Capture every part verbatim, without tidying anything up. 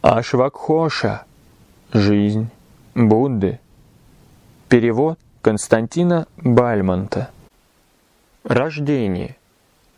Ашвакхоша. Жизнь Будды. Перевод Константина Бальмонта. Рождение.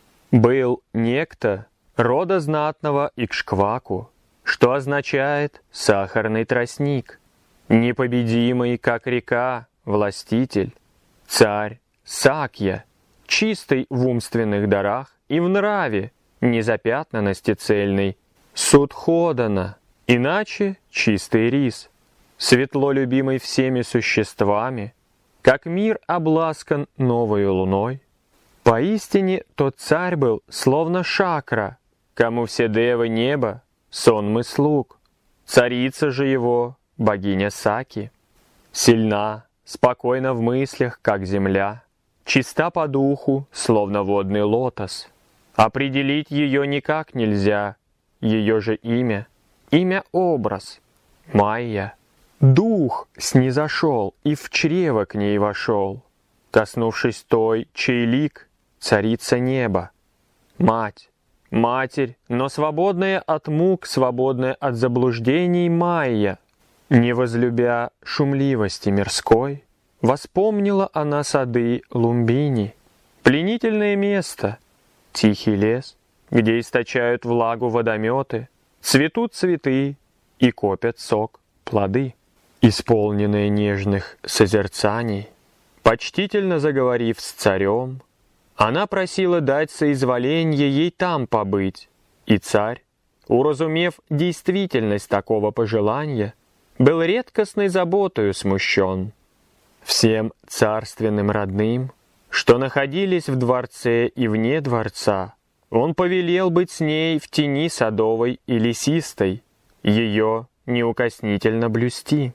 Был некто рода знатного Икшкваку, что означает «сахарный тростник», непобедимый, как река, властитель, царь Сакья, чистый в умственных дарах и в нраве, незапятнанности цельной, Судходана, иначе чистый рис, светло любимый всеми существами, как мир обласкан новою луной. Поистине тот царь был, словно шакра, кому все девы неба, сонмы слуг. Царица же его, богиня Саки, сильна, спокойна в мыслях, как земля, чиста по духу, словно водный лотос. Определить ее никак нельзя, ее же имя, имя-образ, Майя. Дух снизошел и в чрево к ней вошел, коснувшись той, чей лик царица неба. Мать, матерь, но свободная от мук, свободная от заблуждений Майя. Не возлюбя шумливости мирской, воспомнила она сады Лумбини, пленительное место, тихий лес, где источают влагу водометы, цветут цветы и копят сок плоды. Исполненные нежных созерцаний, почтительно заговорив с царем, она просила дать соизволенье ей там побыть, и царь, уразумев действительность такого пожелания, был редкостной заботою смущен. Всем царственным родным, что находились в дворце и вне дворца, он повелел быть с ней в тени садовой и лесистой, ее неукоснительно блюсти.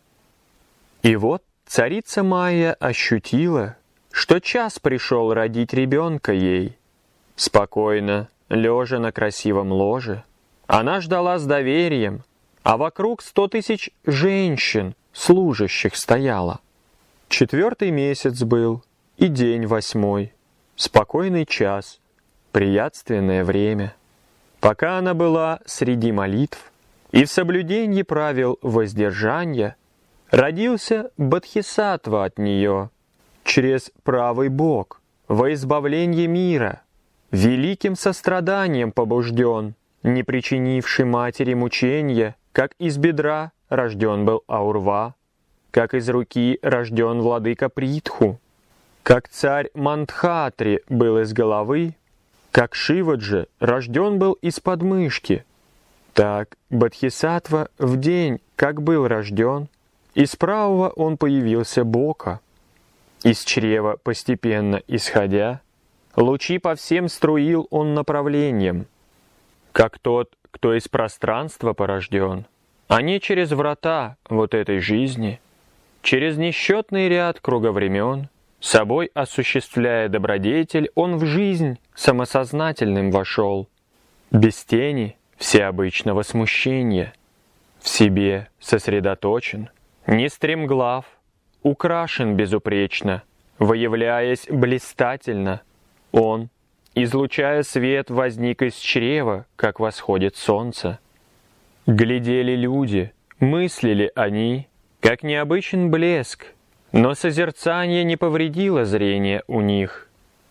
И вот царица Майя ощутила, что час пришел родить ребенка ей. Спокойно, лежа на красивом ложе, она ждала с доверием, а вокруг сто тысяч женщин, служащих, стояло. Четвертый месяц был, и день восьмой, спокойный час, приятственное время. Пока она была среди молитв и в соблюдении правил воздержания, родился Бодхисаттва от нее, через правый бок, во избавление мира, великим состраданием побужден, не причинивший матери мучения, как из бедра рожден был Аурва, как из руки рожден владыка Притху, как царь Мандхатри был из головы, как Шиваджи рожден был из подмышки, так Бодхисаттва в день, как был рожден, из правого он появился бока. Из чрева постепенно исходя, лучи по всем струил он направлением, как тот, кто из пространства порожден, а не через врата вот этой жизни, через несчетный ряд круговремен, собой осуществляя добродетель, он в жизнь самосознательным вошел, без тени всеобычного смущения, в себе сосредоточен, не стремглав, украшен безупречно, выявляясь блистательно, он, излучая свет, возник из чрева, как восходит солнце. Глядели люди, мыслили они, как необычен блеск, но созерцание не повредило зрение у них.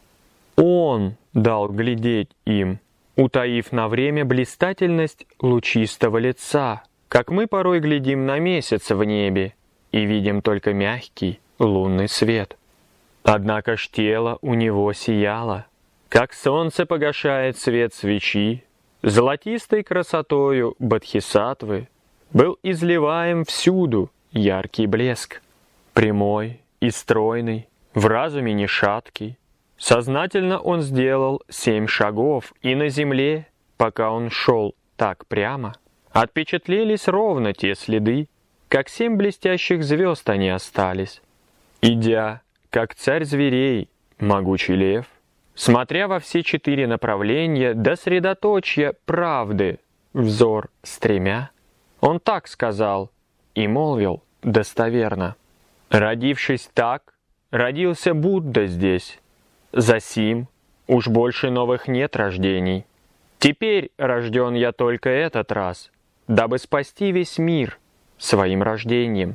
Он дал глядеть им, утаив на время блистательность лучистого лица, как мы порой глядим на месяц в небе и видим только мягкий лунный свет. Однако ж тело у него сияло, как солнце погашает свет свечи, золотистой красотою Бодхисаттвы был изливаем всюду яркий блеск. Прямой и стройный, в разуме не шаткий, сознательно он сделал семь шагов, и на земле, пока он шел так прямо, отпечатлелись ровно те следы, как семь блестящих звезд они остались. Идя, как царь зверей, могучий лев, смотря во все четыре направления до средоточия правды, взор стремя, он так сказал и молвил достоверно. Родившись так, родился Будда здесь. Засим уж больше новых нет рождений. Теперь рожден я только этот раз, дабы спасти весь мир своим рождением.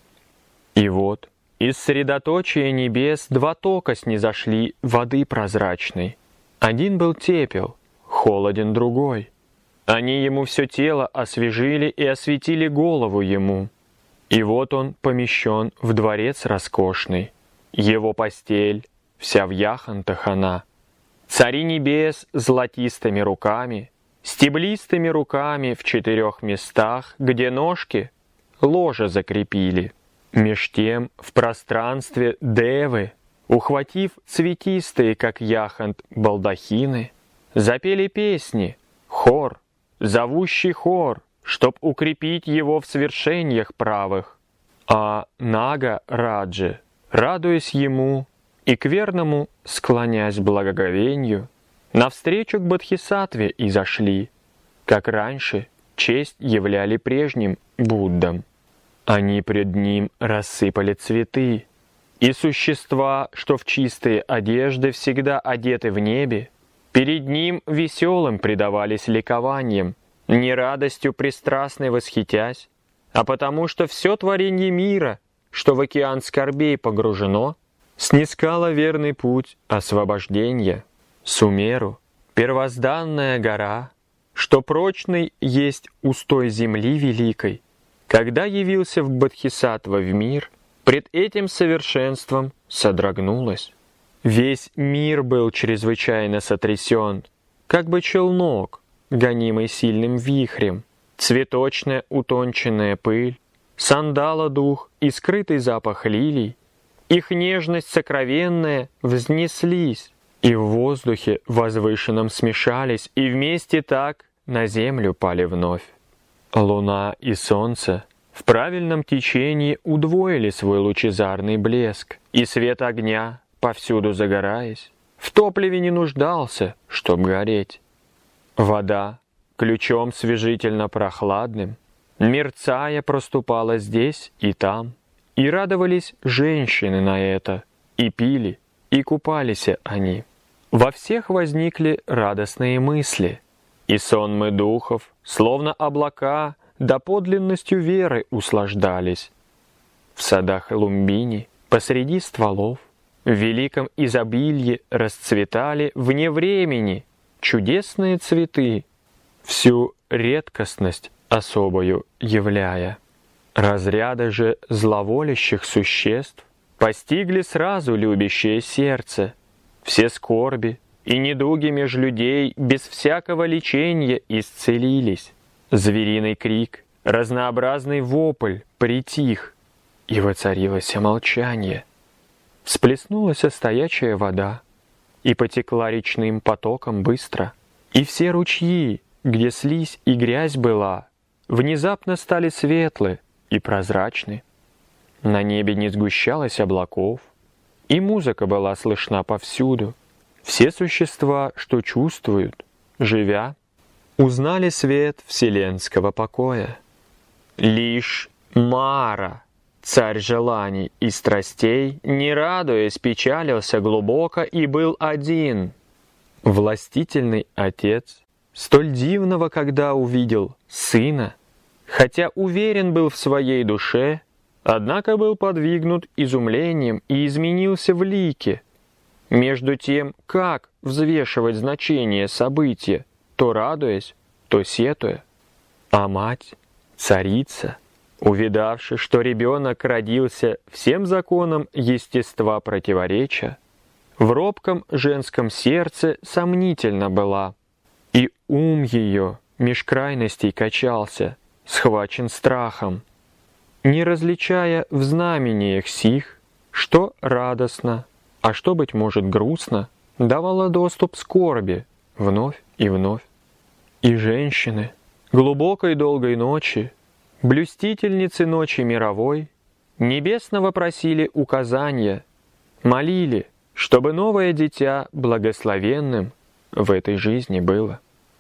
И вот из средоточия небес два тока снизошли воды прозрачной. Один был тепел, холоден другой. Они ему все тело освежили и осветили голову ему. И вот он помещен в дворец роскошный. Его постель вся в яхонтах она. Цари небес золотистыми руками, стеблистыми руками в четырех местах, где ножки ложе закрепили. Меж тем в пространстве девы, ухватив цветистые, как яхонт, балдахины, запели песни, хор, зовущий хор, чтоб укрепить его в свершениях правых. А Нага Раджи, радуясь ему и к верному склонясь благоговенью, навстречу к Бодхисаттве и зашли, как раньше честь являли прежним Буддам. Они пред ним рассыпали цветы, и существа, что в чистые одежды всегда одеты в небе, перед ним веселым предавались ликованием, не радостью пристрастной восхитясь, а потому что все творенье мира, что в океан скорбей погружено, снискало верный путь освобождения. Сумеру, первозданная гора, что прочный есть устой земли великой, когда явился в Бодхисаттва в мир, пред этим совершенством содрогнулась. Весь мир был чрезвычайно сотрясен, как бы челнок, гонимый сильным вихрем, цветочная утонченная пыль, сандала дух и скрытый запах лилий, их нежность сокровенная взнеслись, и в воздухе возвышенном смешались, и вместе так на землю пали вновь. Луна и солнце в правильном течении удвоили свой лучезарный блеск, и свет огня, повсюду загораясь, в топливе не нуждался, чтоб гореть. Вода, ключом свежительно прохладным, мерцая проступала здесь и там, и радовались женщины на это, и пили, и купались они. Во всех возникли радостные мысли, и сонмы духов, словно облака, доподлинностью веры услаждались. В садах Лумбини, посреди стволов, в великом изобилии расцветали вне времени чудесные цветы, всю редкостность особою являя. Разряды же зловолящих существ постигли сразу любящее сердце, все скорби и недуги меж людей без всякого лечения исцелились. Звериный крик, разнообразный вопль притих, и воцарилось молчание. Всплеснулась стоячая вода, и потекла речным потоком быстро, и все ручьи, где слизь и грязь была, внезапно стали светлы и прозрачны. На небе не сгущалось облаков, и музыка была слышна повсюду. Все существа, что чувствуют, живя, узнали свет вселенского покоя. Лишь Мара, царь желаний и страстей, не радуясь, печалился глубоко и был один. Властительный отец, столь дивного, когда увидел сына, хотя уверен был в своей душе, однако был подвигнут изумлением и изменился в лике. Между тем, как взвешивать значение события, то радуясь, то сетуя. А мать, царица, увидавши, что ребенок родился всем законам естества противоречия, в робком женском сердце сомнительно была, и ум ее меж крайностей качался, схвачен страхом, не различая в знамениях сих, что радостно, а что, быть может, грустно, давало доступ скорби вновь и вновь. И женщины глубокой долгой ночи, блюстительницы ночи мировой, небесного просили указания, молили, чтобы новое дитя благословенным в этой жизни было.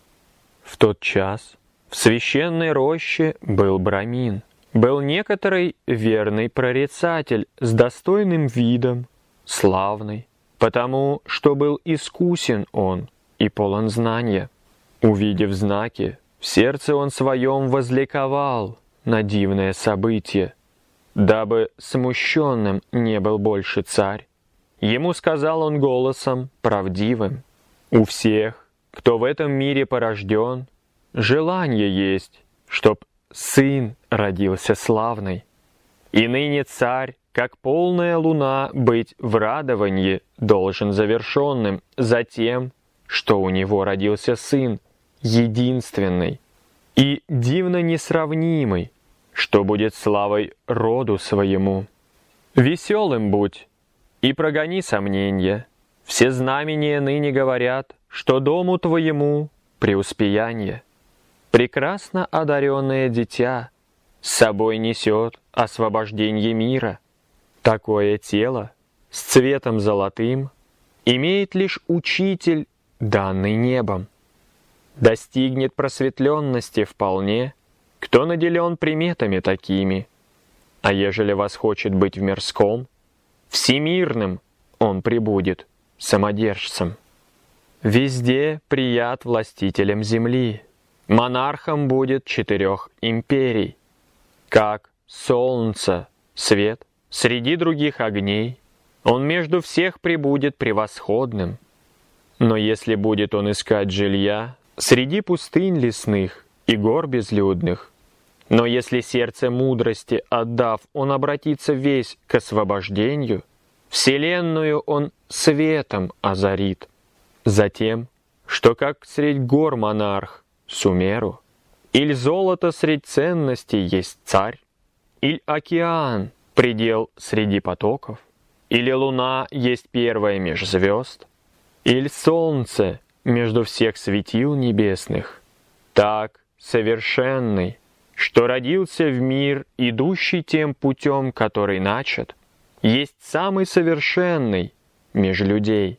В тот час в священной роще был брамин, был некоторый верный прорицатель с достойным видом, славный, потому что был искусен он и полон знания. Увидев знаки, В сердце он своем возликовал на дивное событие, дабы смущенным не был больше царь. Ему сказал он голосом правдивым: «У всех, кто в этом мире порожден, желание есть, чтоб сын родился славный. И ныне царь, как полная луна, быть в радованье должен завершенным за тем, что у него родился сын, единственный и дивно несравнимый, что будет славой роду своему. Веселым будь и прогони сомнения. Все знамения ныне говорят, что дому твоему преуспеяние. Прекрасно одаренное дитя с собой несет освобождение мира. Такое тело с цветом золотым имеет лишь учитель, данный небом. Достигнет просветленности вполне, кто наделен приметами такими. А ежели восхочет быть в мирском, всемирным он прибудет самодержцем. Везде прият властителем земли, монархом будет четырех империй. Как солнце, свет среди других огней, он между всех прибудет превосходным. Но если будет он искать жилья среди пустынь лесных и гор безлюдных, но если сердце мудрости отдав, он обратится весь к освобождению, вселенную он светом озарит. Затем, что как средь гор монарх Сумеру, или золото средь ценностей есть царь, или океан предел среди потоков, или луна есть первая меж звезд, или солнце между всех светил небесных, так совершенный, что родился в мир, идущий тем путем, который начат, есть самый совершенный меж людей.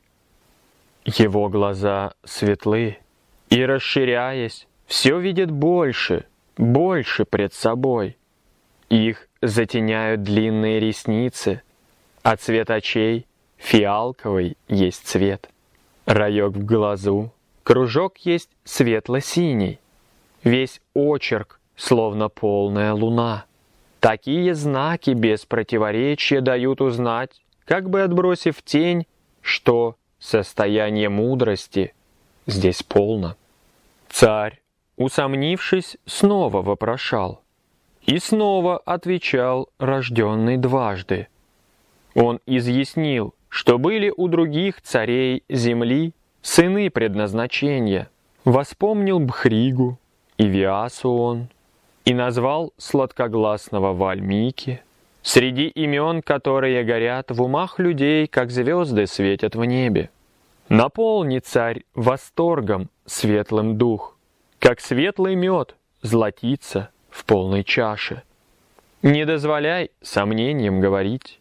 Его глаза светлы, и, расширяясь, все видит больше, больше пред собой. Их затеняют длинные ресницы, а цвет очей фиалковый есть цвет. Раек в глазу, кружок есть светло-синий, весь очерк, словно полная луна. Такие знаки без противоречия дают узнать, как бы отбросив тень, что состояние мудрости здесь полно. Царь, усомнившись, снова вопрошал, и снова отвечал рожденный дважды. Он изъяснил, что были у других царей земли сыны предназначения, воспомнил Бхригу и Виасу он, и назвал сладкогласного Вальмики, среди имен, которые горят в умах людей, как звезды светят в небе. Наполни, царь, восторгом светлым дух, как светлый мед златится в полной чаше. Не дозволяй сомнениям говорить.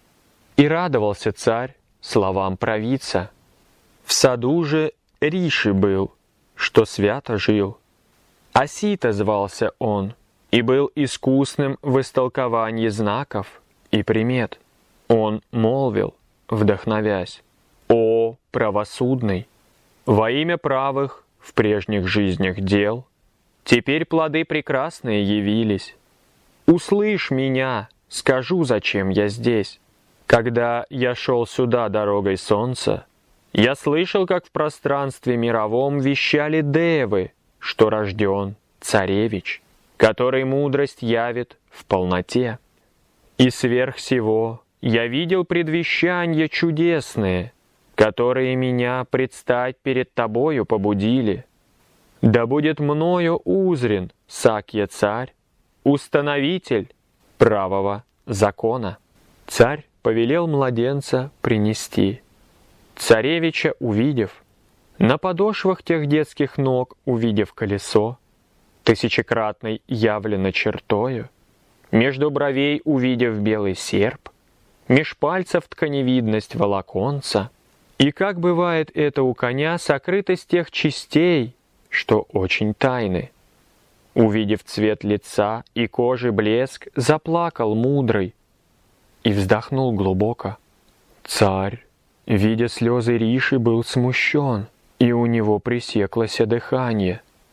И радовался царь словам провидца. В саду же Риши был, что свято жил. Асита звался он, и был искусным в истолковании знаков и примет. Он молвил, вдохновясь: «О, правосудный, во имя правых в прежних жизнях дел, теперь плоды прекрасные явились. Услышь меня, скажу, зачем я здесь. Когда я шел сюда дорогой солнца, я слышал, как в пространстве мировом вещали девы, что рожден царевич, который мудрость явит в полноте. И сверх всего я видел предвещания чудесные, которые меня предстать перед тобою побудили. Да будет мною узрен Сакья царь, установитель правого закона». Царь повелел младенца принести. Царевича увидев, на подошвах тех детских ног увидев колесо, тысячекратной явлено чертою, между бровей увидев белый серп, меж пальцев тканевидность волоконца, и как бывает это у коня, сокрытость тех частей, что очень тайны. Увидев цвет лица и кожи блеск, заплакал мудрый и вздохнул глубоко. Царь, видя слезы Риши, был смущен, и у него пресеклось дыхание.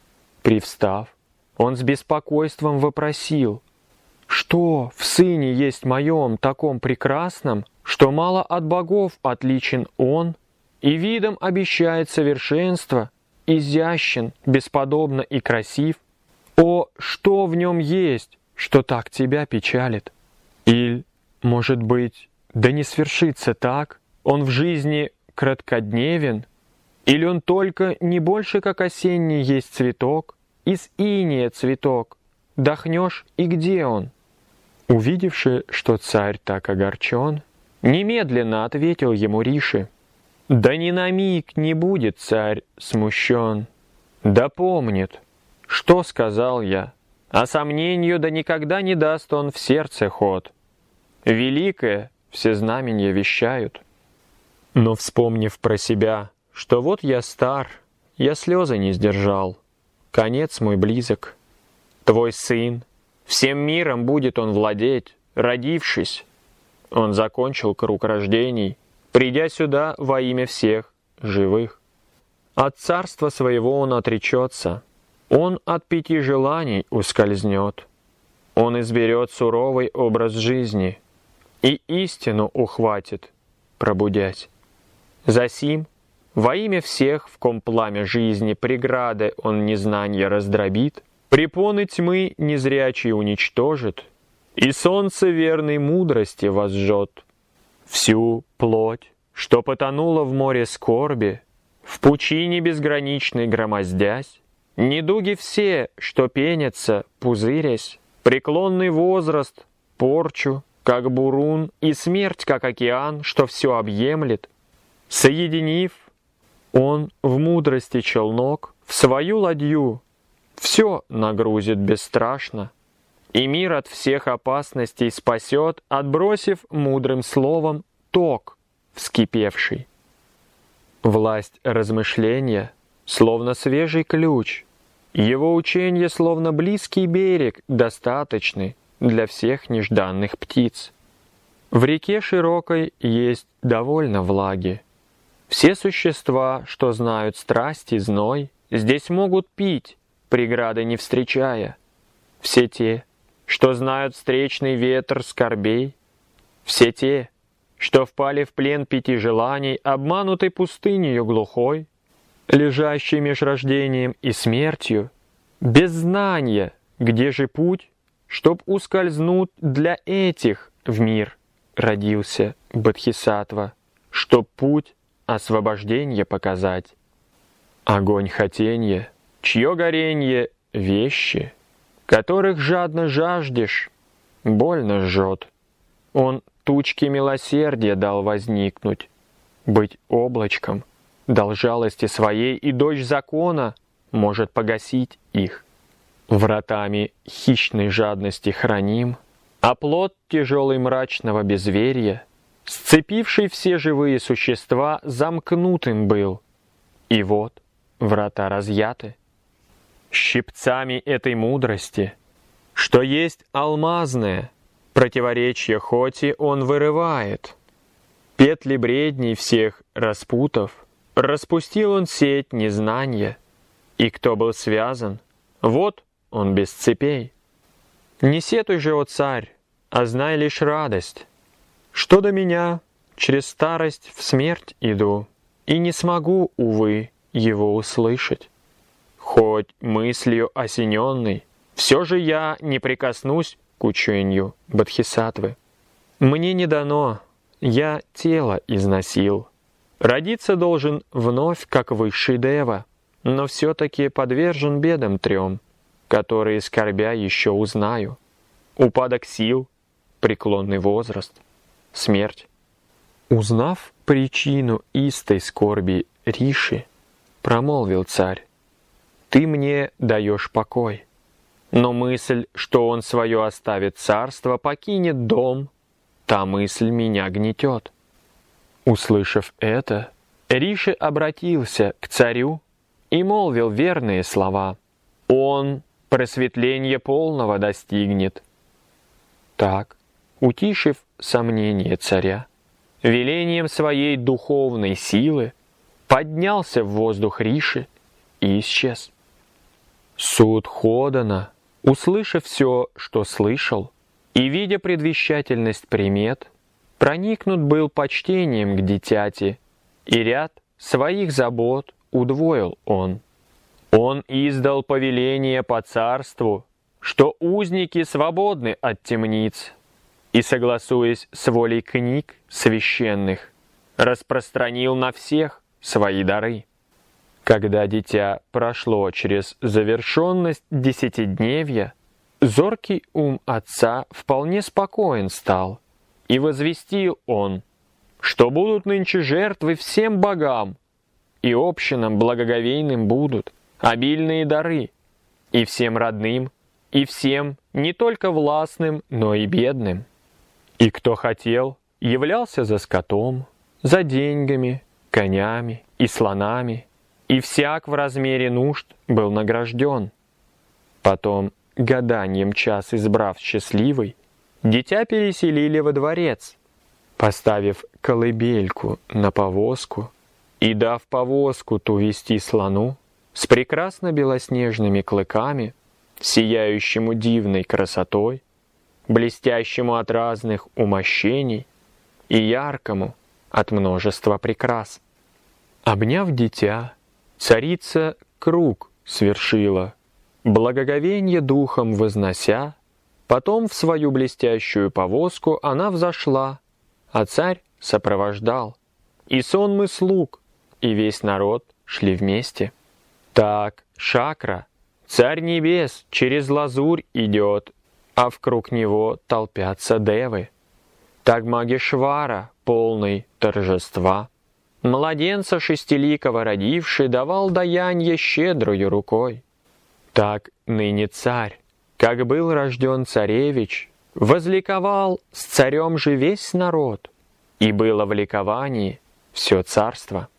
Привстав, он с беспокойством вопросил: «Что в сыне есть моем таком прекрасном, что мало от богов отличен он, и видом обещает совершенство, изящен, бесподобно и красив? О, что в нем есть, что так тебя печалит? Иль, может быть, да не свершится так, он в жизни краткодневен, или он только не больше, как осенний есть цветок, из иния цветок, дохнешь, и где он?» Увидевши, что царь так огорчен, немедленно ответил ему Риши: «Да ни на миг не будет царь смущен, да помнит, что сказал я, а сомнению да никогда не даст он в сердце ход. Великое все знамения вещают». Но, вспомнив про себя, что вот я стар, я слезы не сдержал, конец мой близок. Твой сын, всем миром будет он владеть, родившись. Он закончил круг рождений, придя сюда во имя всех живых. От царства своего он отречется, он от пяти желаний ускользнет. Он изберет суровый образ жизни и истину ухватит, пробудясь. Засим, во имя всех, в ком пламя жизни преграды он незнанья раздробит, препоны тьмы незрячий уничтожит, и солнце верной мудрости возжжет. Всю плоть, что потонула в море скорби, в пучине безграничной громоздясь, недуги все, что пенятся, пузырясь, преклонный возраст, порчу, как бурун, и смерть, как океан, что все объемлет, соединив, он в мудрости челнок в свою ладью все нагрузит бесстрашно, и мир от всех опасностей спасет, отбросив мудрым словом ток вскипевший. Власть размышления, словно свежий ключ, его ученье, словно близкий берег, достаточный для всех нежданных птиц. В реке широкой есть довольно влаги. Все существа, что знают страсть и зной, здесь могут пить, преграды не встречая. Все те, что знают встречный ветер скорбей, все те, что впали в плен пяти желаний, обманутой пустынею глухой, лежащей меж рождением и смертью, без знания, где же путь, чтоб ускользнуть для этих в мир родился Бодхисаттва, чтоб путь освобождения показать. Огонь хотенья, чье горенье — вещи, которых жадно жаждешь, больно жжет. Он тучки милосердия дал возникнуть, быть облачком, дал жалости своей, и дождь закона может погасить их. Вратами хищной жадности храним, а плод тяжелый мрачного безверия, сцепивший все живые существа, замкнутым был. И вот врата разъяты. Щипцами этой мудрости, что есть алмазное, противоречие хоти он вырывает. Петли бредней всех распутав, распустил он сеть незнания, и кто был связан, вот он без цепей. Не сетуй же, о царь, а знай лишь радость, что до меня через старость в смерть иду, и не смогу, увы, его услышать. Хоть мыслью осененный, все же я не прикоснусь к учению Бодхисаттвы. Мне не дано, я тело износил. Родиться должен вновь, как высший дева, но все-таки подвержен бедам трем, которые, скорбя, еще узнаю. Упадок сил, преклонный возраст, смерть. Узнав причину истой скорби Риши, промолвил царь: «Ты мне даешь покой, но мысль, что он свое оставит царство, покинет дом, та мысль меня гнетет». Услышав это, Риши обратился к царю и молвил верные слова: «Он просветления полного достигнет». Так, утишив сомнение царя, велением своей духовной силы поднялся в воздух Риши и исчез. Суд Ходана, услышав все, что слышал, и видя предвещательность примет, проникнут был почтением к дитяти, и ряд своих забот удвоил он. Он издал повеление по царству, что узники свободны от темниц, и, согласуясь с волей книг священных, распространил на всех свои дары. Когда дитя прошло через завершенность десятидневья, зоркий ум отца вполне спокоен стал, и возвестил он, что будут нынче жертвы всем богам, и общинам благоговейным будут обильные дары, и всем родным, и всем не только властным, но и бедным. И кто хотел, являлся за скотом, за деньгами, конями и слонами, и всяк в размере нужд был награжден. Потом, гаданьем час избрав счастливый, дитя переселили во дворец, поставив колыбельку на повозку и дав повозку ту вести слону с прекрасно белоснежными клыками, сияющему дивной красотой, блестящему от разных умощений и яркому от множества прекрас. Обняв дитя, царица круг свершила, благоговенье духом вознося, потом в свою блестящую повозку она взошла, а царь сопровождал, и сонмы слуг, и весь народ шли вместе. Так Шакра, царь небес, через лазурь идет, а вкруг него толпятся девы. Так Магешвара, полный торжества, младенца шестиликого родивший, давал даянье щедрою рукой. Так ныне царь, как был рожден царевич, возликовал с царем же весь народ, и было в ликовании все царство.